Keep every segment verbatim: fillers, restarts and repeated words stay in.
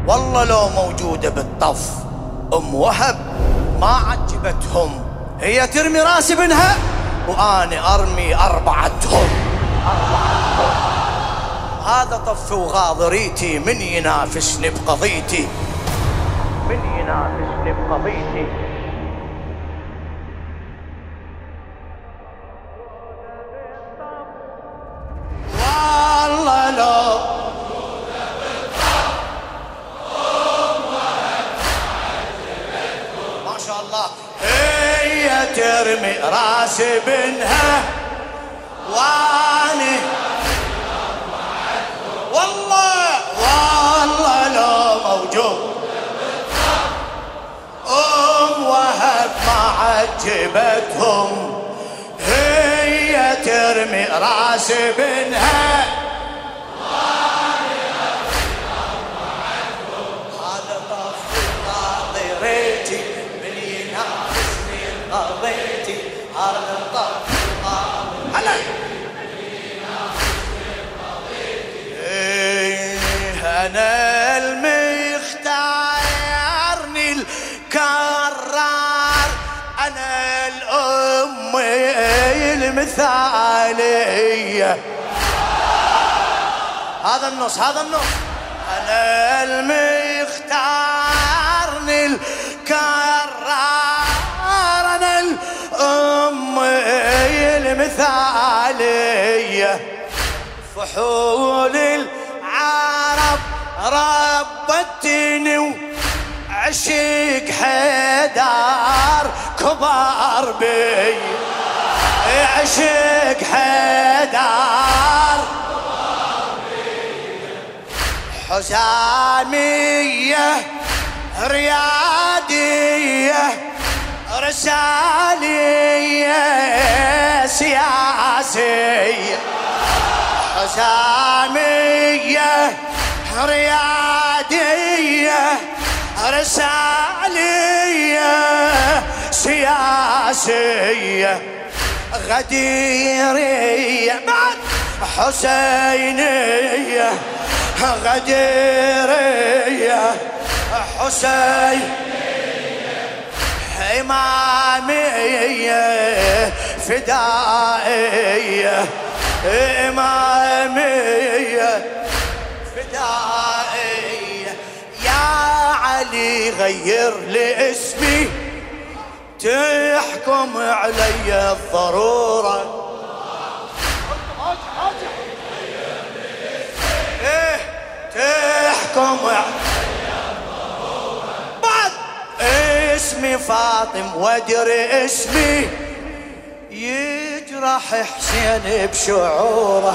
والله لو موجودة بالطف أم وهب ما عجبتهم، هي ترمي راس ابنها وأنا أرمي أربعتهم. هذا طف وغاضريتي، من ينافسني بقضيتي، من ينافسني بقضيتي. والله لو ما شاء الله هي ترمي راس ابنها واني والله والله لو موجود أم وهب ما عجبتهم، هي ترمي راس ابنها. هذا طف غاضريتي، من ينافسني بقضيتي. هذا طف هلا أنا المختارني الكرار، أنا الأم المثالية. هذا النص هذا النص أنا المختارني الكرار، أنا الأم المثالية. فحول العرب ربتني وعشق حيدار كبار بي، عشق حيدار حسامية ريادية رسالية سياسية. حسامية ريادية رسالية سياسية غديرية بعد حسينية، غديرية حسينية إمامية فدائية، إمامية فدائية. يا علي غير لي اسمي تحكم علي الضرورة. إيه تحكم علي الضرورة. بعد اسمي فاطم وادري اسمي يجرح حسين بشعوره،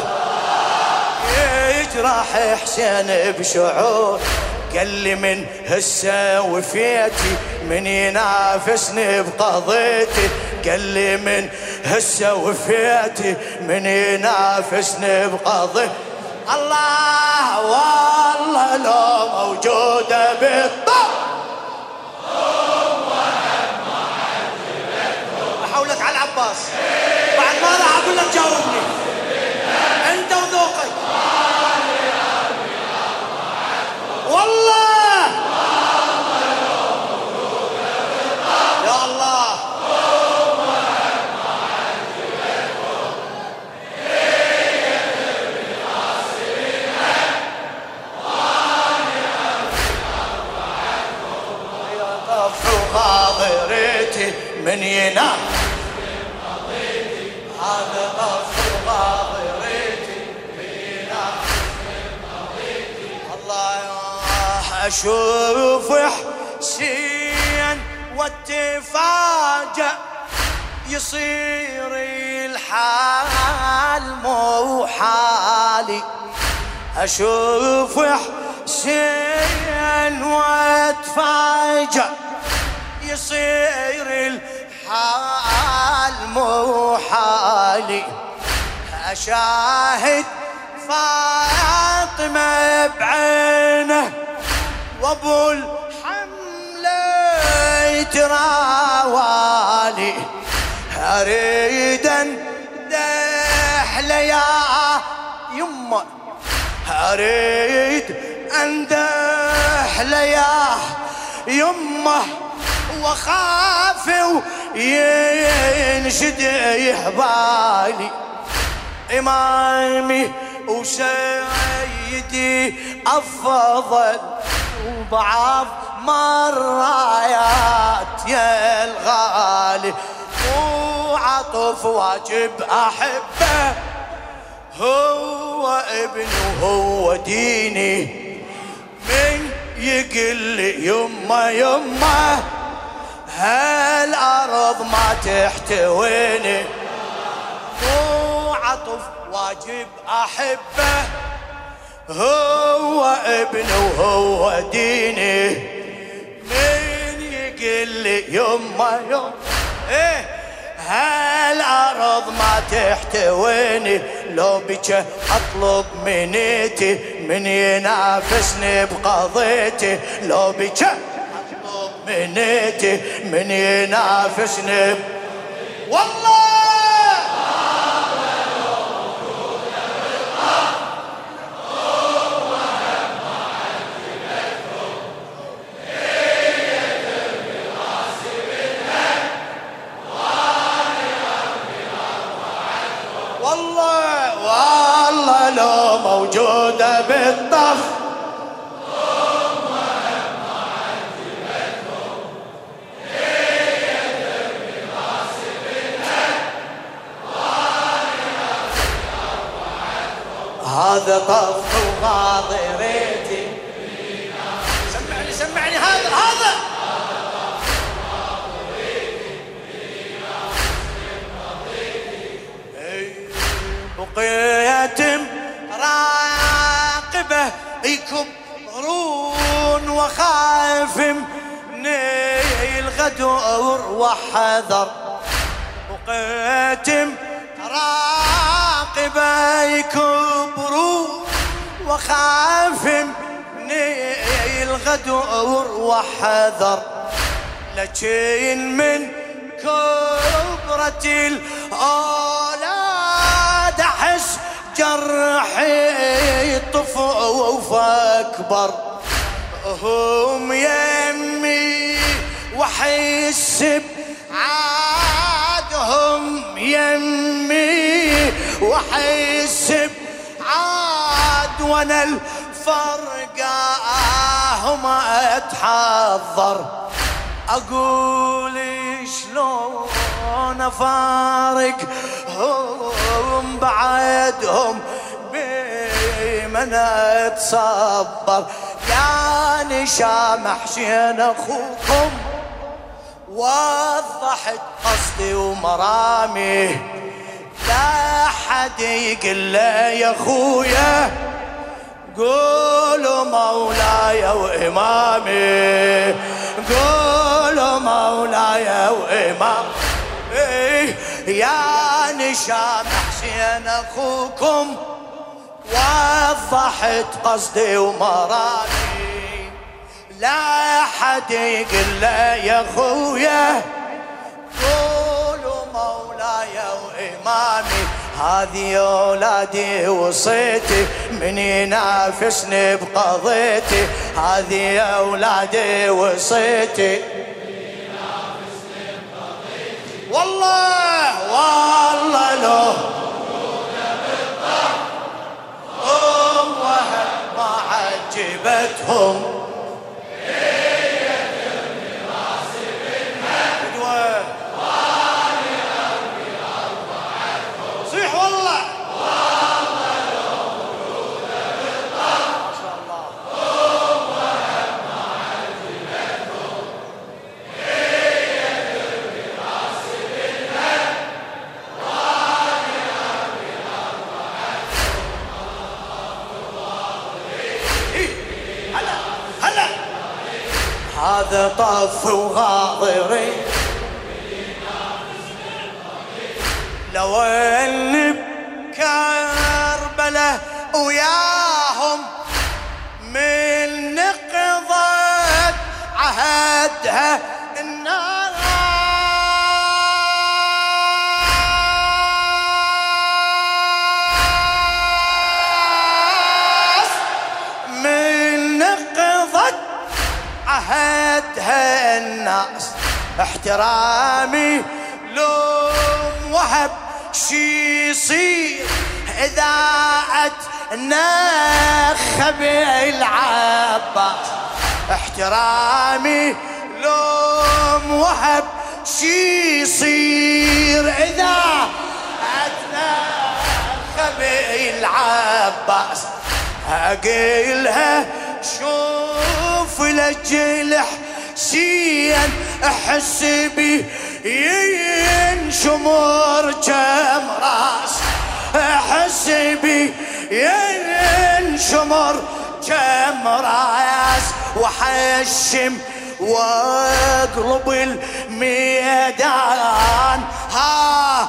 يجرح حسين بشعور. قال لي من هسه وفيتي من ينافسني بقضيتي، قال لي من هسه وفيتي من ينافسني بقضيتي. الله والله لو موجودة بالطب أحولك على العباس بعد ما راح أقول لك جاوبني أنت وذوقك. والله يا الله طف غاضريتي من ينام هذا طف غاضريتي من ينام. الله أشوف حسين واتفاجأ يصير الحال مو حالي. أشوف حسين واتفاجأ يصير الحال مو حالي. أشاهد فاطمة بعينه وابو الحملة يتراوالي. اريد اندحله يا يمه، اريد اندحله له يا يمه وخاف وينشد يحبالي إمامي وسيدي أفضل وضعاف مرايات يا الغالي وعطف واجب أحبه هو ابني وهو ديني من يقل يمه يمه هالأرض ما تحتويني وعطف واجب أحبه هو ابني وهو ديني من يقل يمه يمه ايه هالأرض ما تحتويني لو بك أطلب منيتي من ينافسني بقضيتي لو بك أطلب منيتي من ينافسني والله والله لو موجودة بالطف هذا طف وغاضريتي سمعني سمعني هذا هذا بقيت راقبه يكبرون وخايف من الغدر وحذر بقيت راقبه يكبرون وخايف من الغدر وحذر لكن من كبرة الأولاد أحس جرحي طفوف أكبر هم يمي وحس بعادهم يمي وحس بعاد وانا الفرقة ما اتحضر اقول شلون افارق هم بعدهم بمن اتصبر يعني شامح شين اخوكم وضحت قصدي ومرامي لا حد يقل يا خويا قولوا مولاي وإمامي قولوا مولاي وإمام إيه يا نشام حسين أخوكم وضحت قصدي ومرامي لا حد يقل يا خويا قولوا مولاي وإمامي هذه أولادي وصيتي من ينافسني بقضيتي هذه أولادي وصيتي من ينافسني بقضيتي والله والله لو هم وهم ما عجبتهم هذا طف وغاضري لو ان بكربله وياهم من نقضت عهدها النار من نقضت عهدها الناس احترامي لو وهب شي يصير إذا أتنخب العباس احترامي لو وهب شي يصير إذا أتنخب العباس أقيلها شوف لجلح حسين احس بي ينشمر كم راس احس بي ينشمر كم راس وحشم واقلب الميدان ها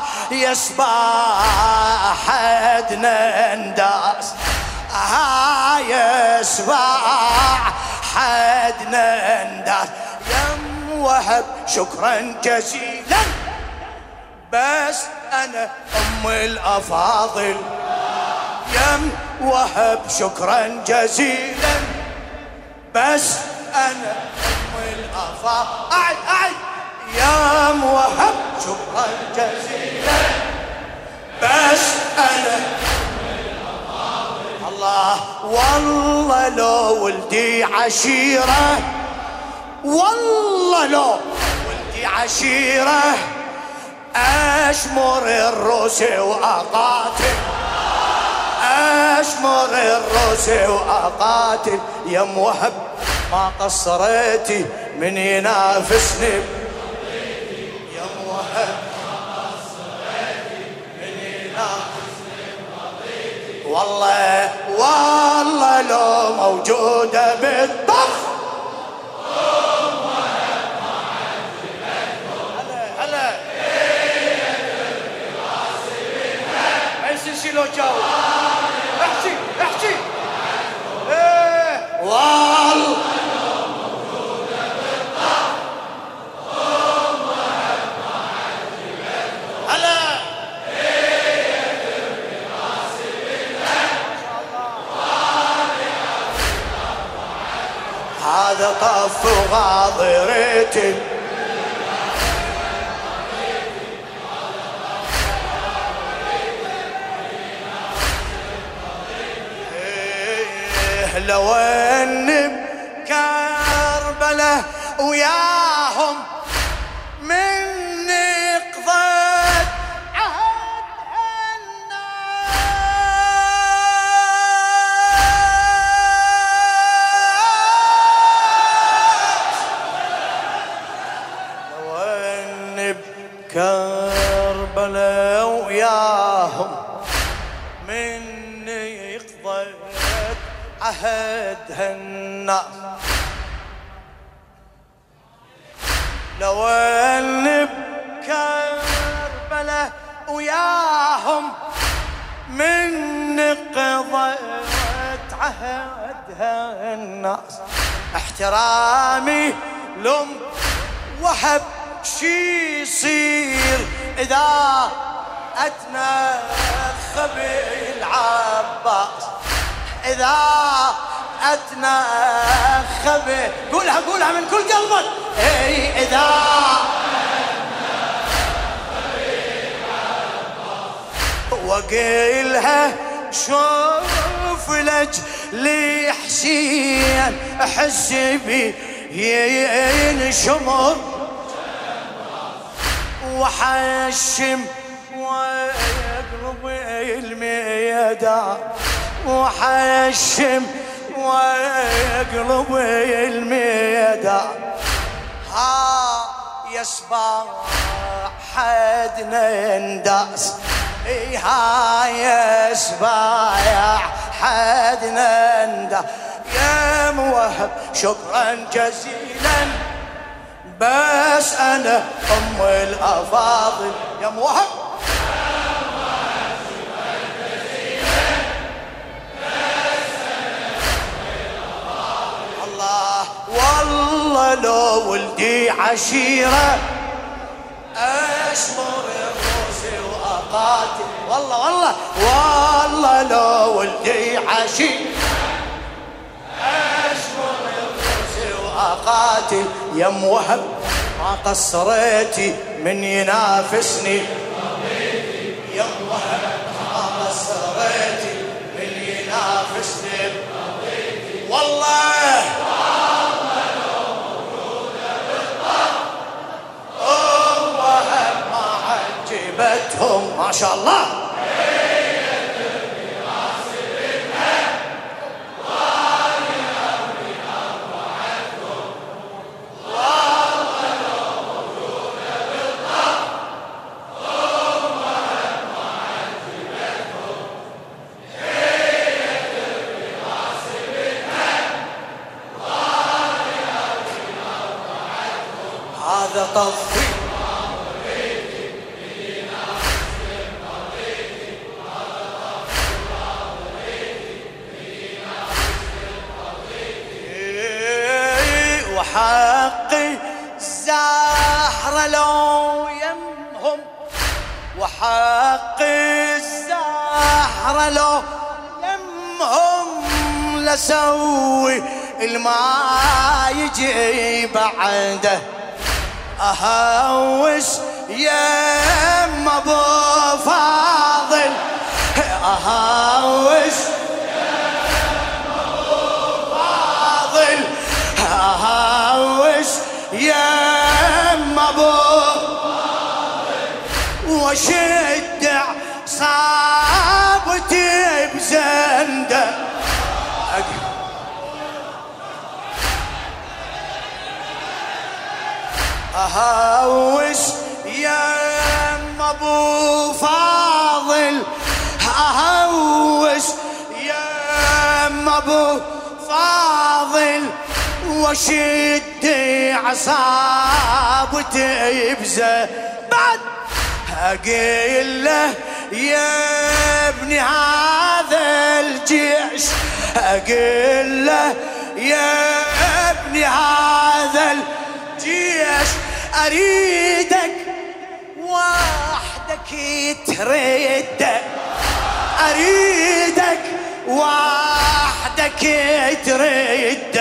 يصبح حدنا نداس ها يصبح حدنا نداس يم وهب شكرا جزيلا بس انا ام الافاضل يم وهب شكرا جزيلا بس انا ام الافاضل اعد اعد يم وهب شكرا جزيلا بس انا الله والله لو ولدي عشيرة والله لو ولدي عشيرة أشمر الروس وأقاتل أشمر الروس وأقاتل يا موهب ما قصرتي من ينافسني يا موهب ما قصرتي من ينافسني والله والله لو موجودة بالطخ هلا هلا ما يصير شي لو جو احكي احكي ايه والله لو موجودة بالطخ هلا هذا طف وغاضرتي إيه لو ان بكربله وياهم مني قضيت عهد كربلاء وياهم مني قضيت عهدها الناس لو ان بكربلاء وياهم مني قضيت عهدها الناس احترامي لم وهب شي يصير إذا أتنخب العباس إذا أتنخب قولها قولها من كل قلبك إي إذا أتنخب العباس وقيلها شوف لجلي حسين أحس بي ينشمر وحشم ويقلب الميدان وحشم ويقلب الميدان ها يصبح حدنا نداس ها يصبح حدنا نداس يا موهب شكرا جزيلا بس أنا أم الأفاضل يا موهب الله والله لو ولدي عشيرة أشمر الروس وأقاتل والله والله والله لو ولدي عشيرة أشمر الروس أقاتل يم وهب ما قصريتي من ينافسني يم وهب ما قصريتي من ينافسني والله أم وهب ما عجبتهم ما شاء الله هذا طفي وحقي الزهرة لو يمهم وحقي الزهرة لو يمهم لسوي الما يجي بعده أهوس يم أبو فاضل أهوس يم أبو فاضل أهوس يم أبو فاضل وشد عصابتي بزنده أهوس يم أبو فاضل أهوس يم أبو فاضل وشد عصابتي بزه بعد أقيل له يا ابني هذا الجيش أقيل له يا ابني هذا الجيش أريدك وحدك ترد أريدك وحدك ترد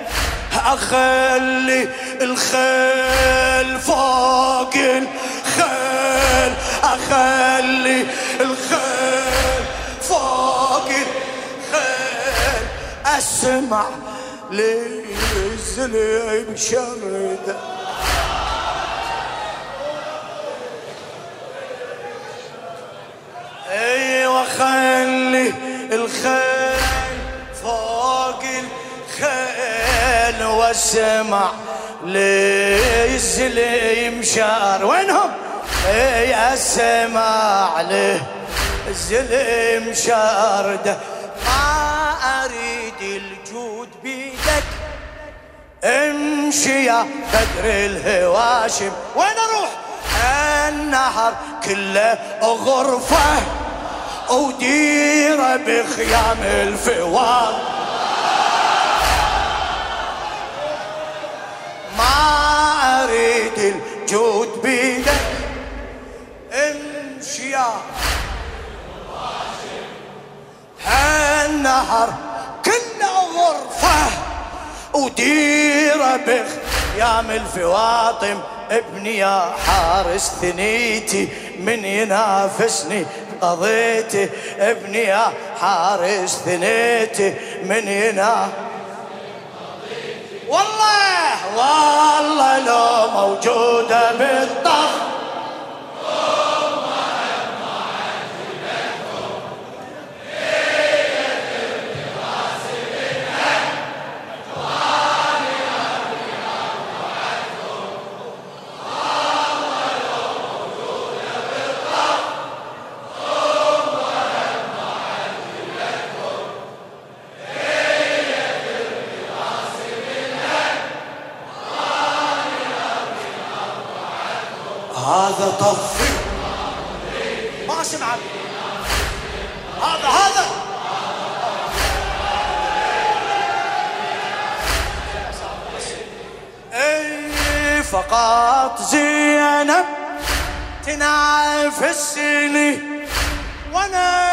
أخلي الخيل فوق الخيل أخلي الخيل فوق الخيل أسمع للزلم شرد ايوه خلي الخيل فوق الخيل واسمع للزلم شار وينهم اي اسمع له الزلم شارده ما اريد الجود بيدك امشي يا بدر الهواشم وين اروح النهر كله غرفه وديره بخيام الفوار ما اريد الجود بيدك امشي يا النهر كله غرفه وديره بخيام الفواطم ابني يا حارس ثنيتي من ينافسني قضيته ابني يا حارس ثنيتي من ينافسني والله والله لو موجودة بالطف هذا طفي ما سمعت هذا هذا اي فقط زينب تنافسني وانا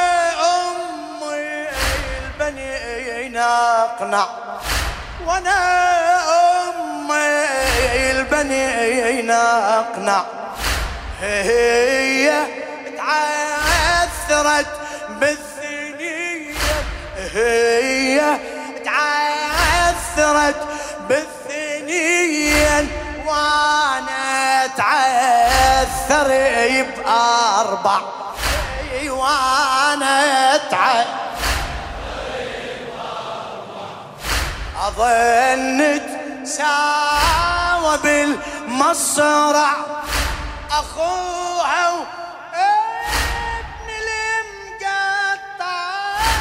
امي البنين اقنع وانا امي البنين اقنع، هي تعثرت بالثنية، هي تعثرت بالثنية وانا اتعثر باربع، وانا اتعثر اظن تساوى بالمصرع اخوها وابن المقطع،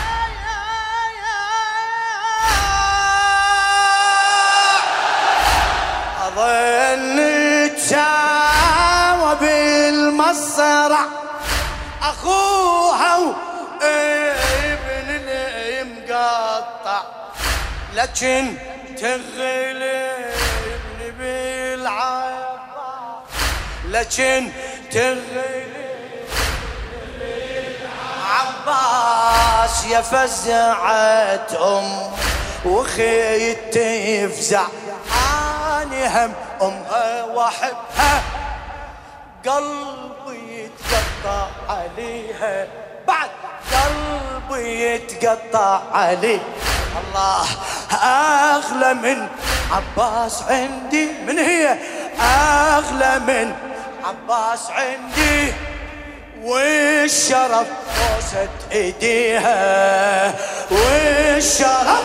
اظن تساوى بالمصرع اخوها وابن المقطع، لكن تغلبني بالعباس، لكن تغلبني بالعباس، يا فزعت ام وخيتي يفزع، اني هم امها واحبها قلبي يتقطع عليها، بعد قلبي يتقطع عليه. الله أغلى من عباس عندي، من هي أغلى من عباس عندي، والشرف بوسة ايديها، والشرف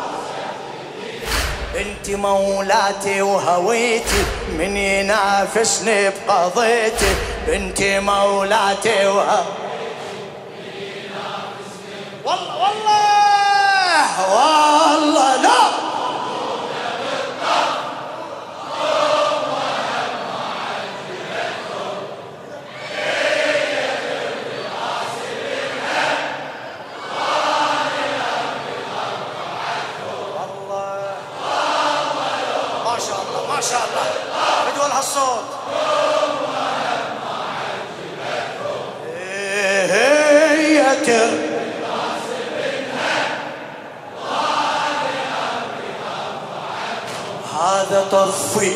بنتي مولاتي وهويتي، من ينافسني بقضيتي، بنتي مولاتي وهويتي، والله والله والله لا ما شاء الله ما شاء الله بدون هالصوت. هي تر هذا طرفي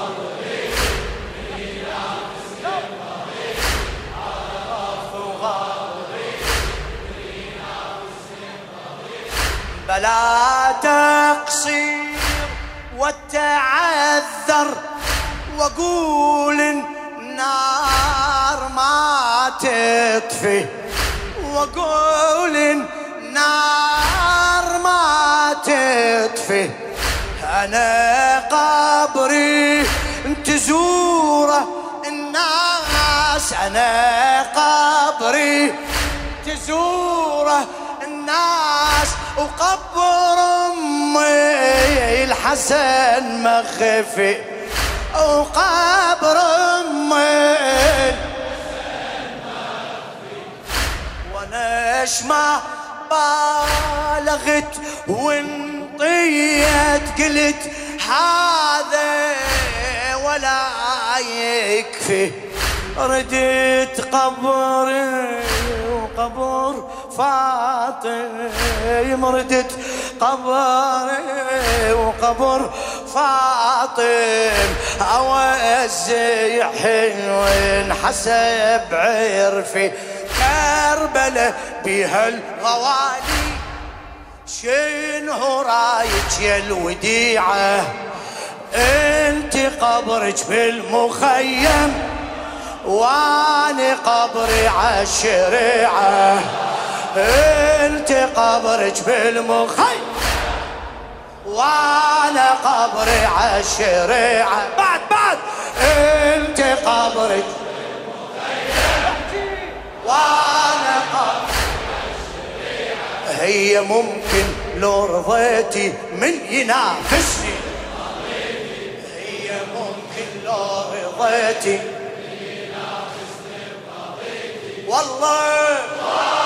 بلا تقصير وتعذر، واقول النار ما تطفي، واقول النار ما تطفي، أنا قبري تزوره الناس، أنا قبري تزوره الناس، وقبر أمي الحسن مخفي، وقبر أمي الحسن مخفي، وأنا ما بالغت وانطيت قلت هذا ولا يكفي، ردت قبري وقبر فاطم، ردت قبري وقبر فاطم، اوزع حلوين حسب عرفي، كربلة بها الغوالي، شنو رايك يا الوديعة، انت قبرك بالمخيم، واني قبري عالشريعة، انت قبرك بالمخيم، وانا قبري عالشريعة، بعد بعد انت قبرك بالمخيم، وانا قبري عالشريعة، هي ممكن لو رضيتي من ينافسني، هي ممكن لو رضيتي والله